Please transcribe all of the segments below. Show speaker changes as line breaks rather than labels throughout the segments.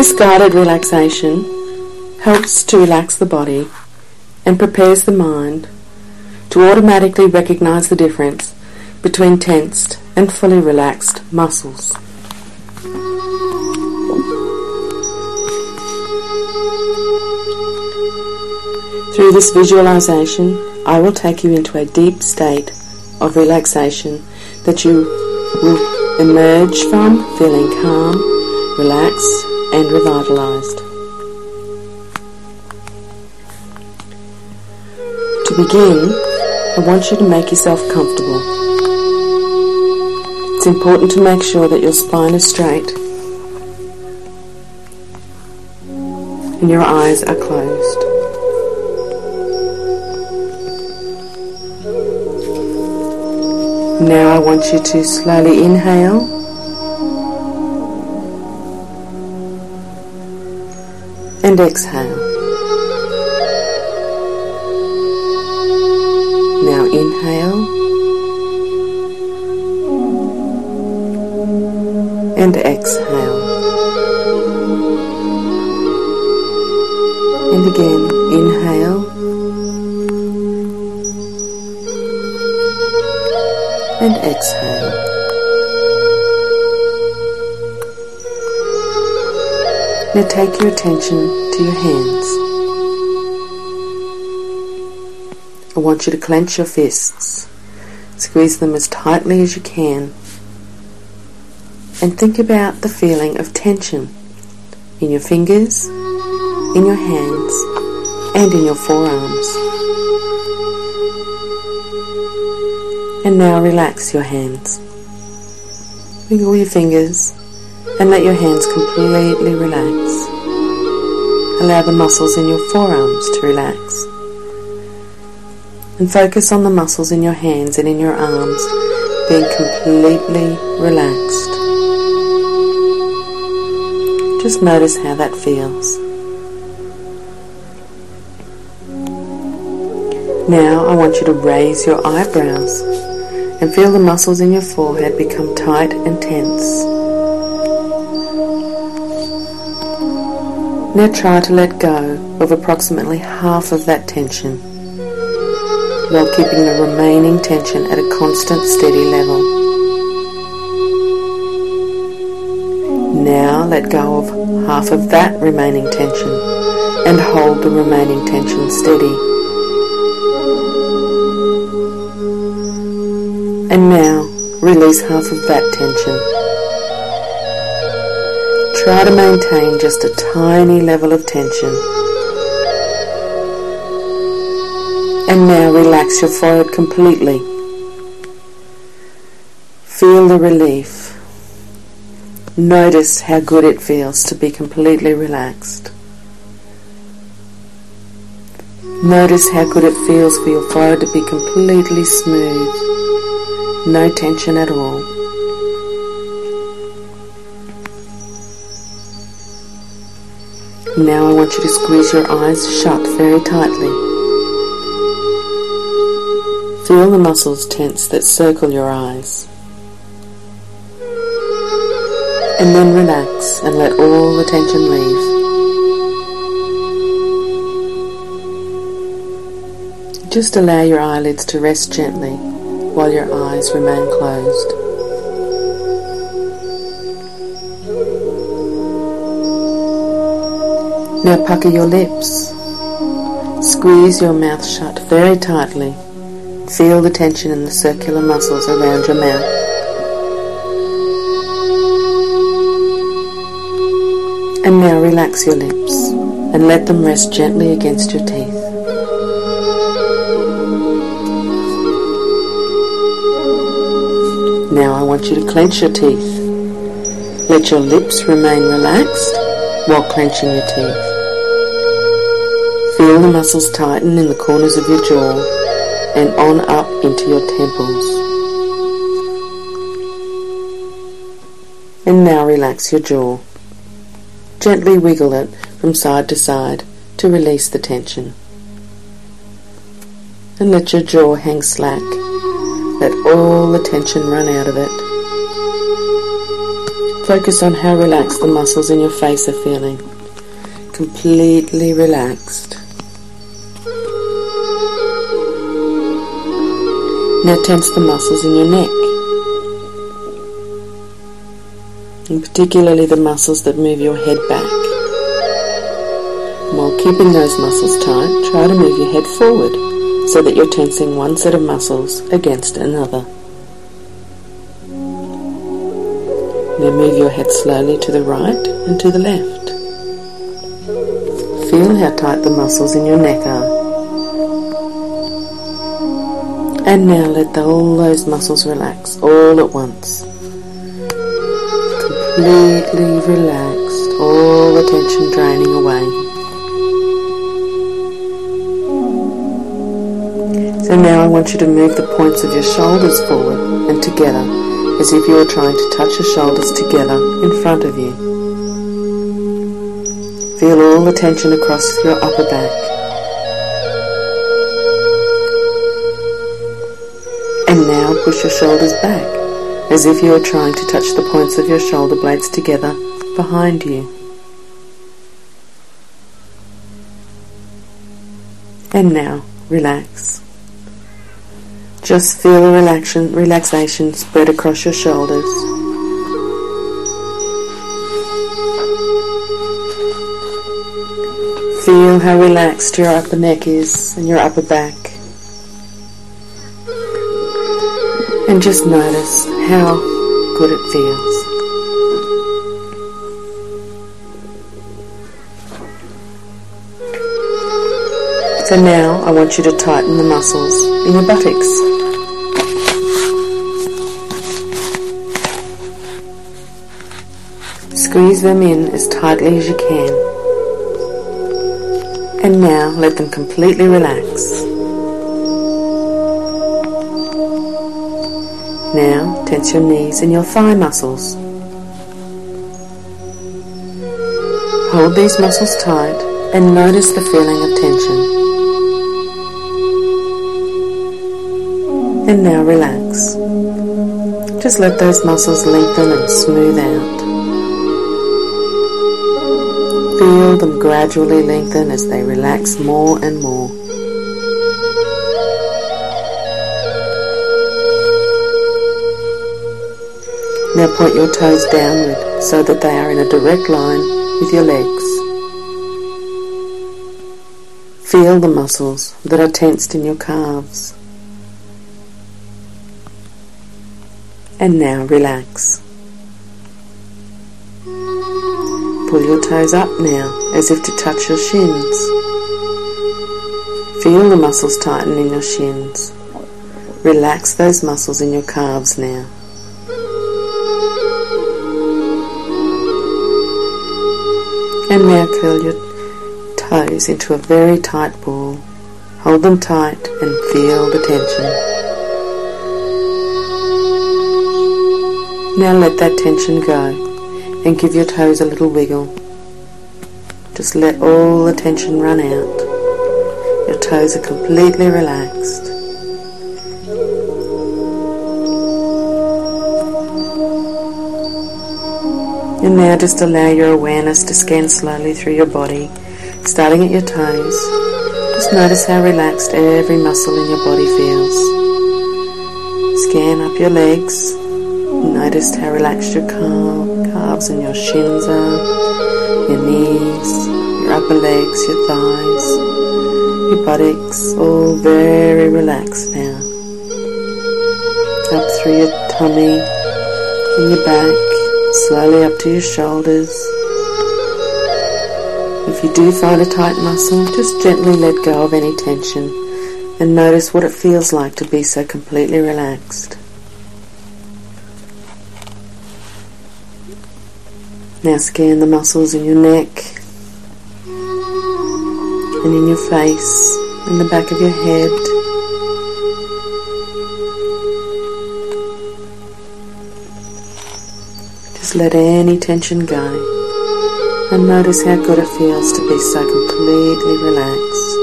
This guided relaxation helps to relax the body and prepares the mind to automatically recognize the difference between tensed and fully relaxed muscles. Through this visualization, I will take you into a deep state of relaxation that you will emerge from feeling calm, relaxed, and revitalized. To begin, I want you to make yourself comfortable. It's important to make sure that your spine is straight and your eyes are closed. Now I want you to slowly inhale and exhale. Now inhale and exhale. And again, inhale and exhale. Now take your attention to your hands. I want you to clench your fists. Squeeze them as tightly as you can. And think about the feeling of tension in your fingers, in your hands, and in your forearms. And now relax your hands. Wiggle your fingers and let your hands completely relax. Allow the muscles in your forearms to relax. And focus on the muscles in your hands and in your arms being completely relaxed. Just notice how that feels. Now I want you to raise your eyebrows and feel the muscles in your forehead become tight and tense. Now try to let go of approximately half of that tension, while keeping the remaining tension at a constant, steady level. Now let go of half of that remaining tension and hold the remaining tension steady. And now release half of that tension. Try to maintain just a tiny level of tension. And now relax your forehead completely. Feel the relief. Notice how good it feels to be completely relaxed. Notice how good it feels for your forehead to be completely smooth. No tension at all. Now I want you to squeeze your eyes shut very tightly. Feel the muscles tense that circle your eyes. And then relax and let all the tension leave. Just allow your eyelids to rest gently while your eyes remain closed. Now pucker your lips. Squeeze your mouth shut very tightly. Feel the tension in the circular muscles around your mouth. And now relax your lips and let them rest gently against your teeth. Now I want you to clench your teeth. Let your lips remain relaxed while clenching your teeth. Feel the muscles tighten in the corners of your jaw and on up into your temples. And now relax your jaw. Gently wiggle it from side to side to release the tension. And let your jaw hang slack. Let all the tension run out of it. Focus on how relaxed the muscles in your face are feeling. Completely relaxed. Now tense the muscles in your neck, and particularly the muscles that move your head back. While keeping those muscles tight, try to move your head forward so that you're tensing one set of muscles against another. Now move your head slowly to the right and to the left. Feel how tight the muscles in your neck are. And now let all those muscles relax all at once. Completely relaxed, all the tension draining away. So now I want you to move the points of your shoulders forward and together, as if you were trying to touch your shoulders together in front of you. Feel all the tension across your upper back. And now push your shoulders back, as if you are trying to touch the points of your shoulder blades together behind you. And now, relax. Just feel the relaxation spread across your shoulders. Feel how relaxed your upper neck is and your upper back. And just notice how good it feels. So now I want you to tighten the muscles in your buttocks. Squeeze them in as tightly as you can. And now let them completely relax. Now tense your knees and your thigh muscles. Hold these muscles tight and notice the feeling of tension. And now relax. Just let those muscles lengthen and smooth out. Feel them gradually lengthen as they relax more and more. Now point your toes downward so that they are in a direct line with your legs. Feel the muscles that are tensed in your calves. And now relax. Pull your toes up now, as if to touch your shins. Feel the muscles tighten in your shins. Relax those muscles in your calves now. And now curl your toes into a very tight ball. Hold them tight and feel the tension. Now let that tension go and give your toes a little wiggle. Just let all the tension run out. Your toes are completely relaxed. And now just allow your awareness to scan slowly through your body, starting at your toes. Just notice how relaxed every muscle in your body feels. Scan up your legs. Notice how relaxed your calves and your shins are, your knees, your upper legs, your thighs, your buttocks, all very relaxed now. Up through your tummy and your back, slowly up to your shoulders. If you do find a tight muscle, just gently let go of any tension and notice what it feels like to be so completely relaxed. Now scan the muscles in your neck and in your face, in the back of your head. Just let any tension go and notice how good it feels to be so completely relaxed.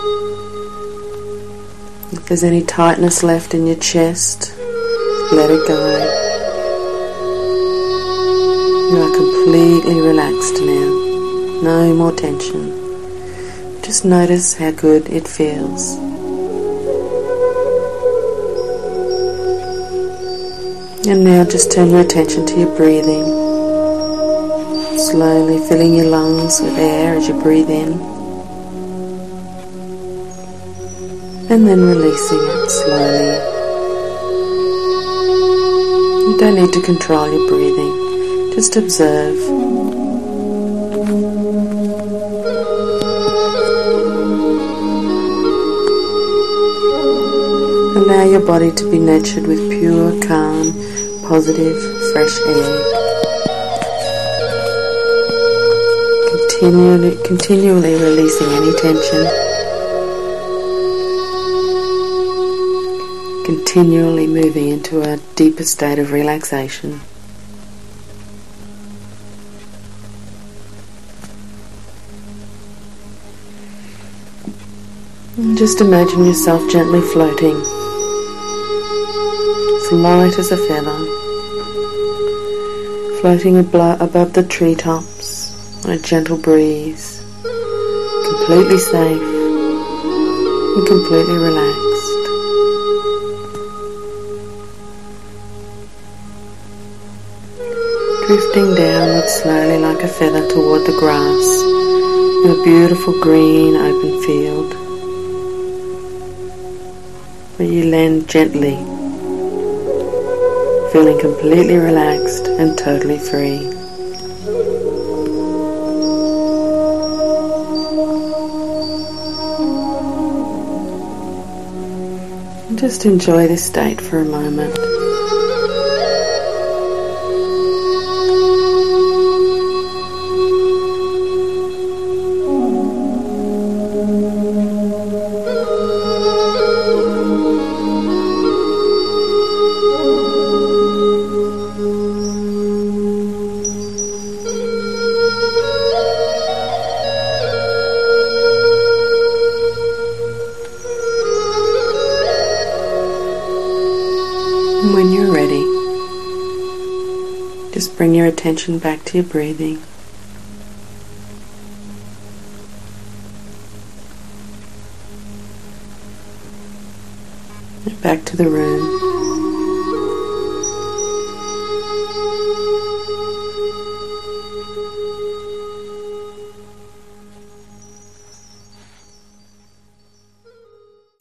If there's any tightness left in your chest, let it go. You are completely relaxed now. No more tension. Just notice how good it feels. And now just turn your attention to your breathing. Slowly filling your lungs with air as you breathe in. And then releasing it slowly. You don't need to control your breathing. Just observe. Allow your body to be nurtured with pure, calm, positive, fresh air. Continually releasing any tension. Continually moving into a deeper state of relaxation. And just imagine yourself gently floating, as light as a feather, floating above the treetops on a gentle breeze, completely safe and completely relaxed. Drifting downward slowly like a feather toward the grass in a beautiful green open field, where you land gently, feeling completely relaxed and totally free. And just enjoy this state for a moment. And when you're ready, just bring your attention back to your breathing. And back to the room.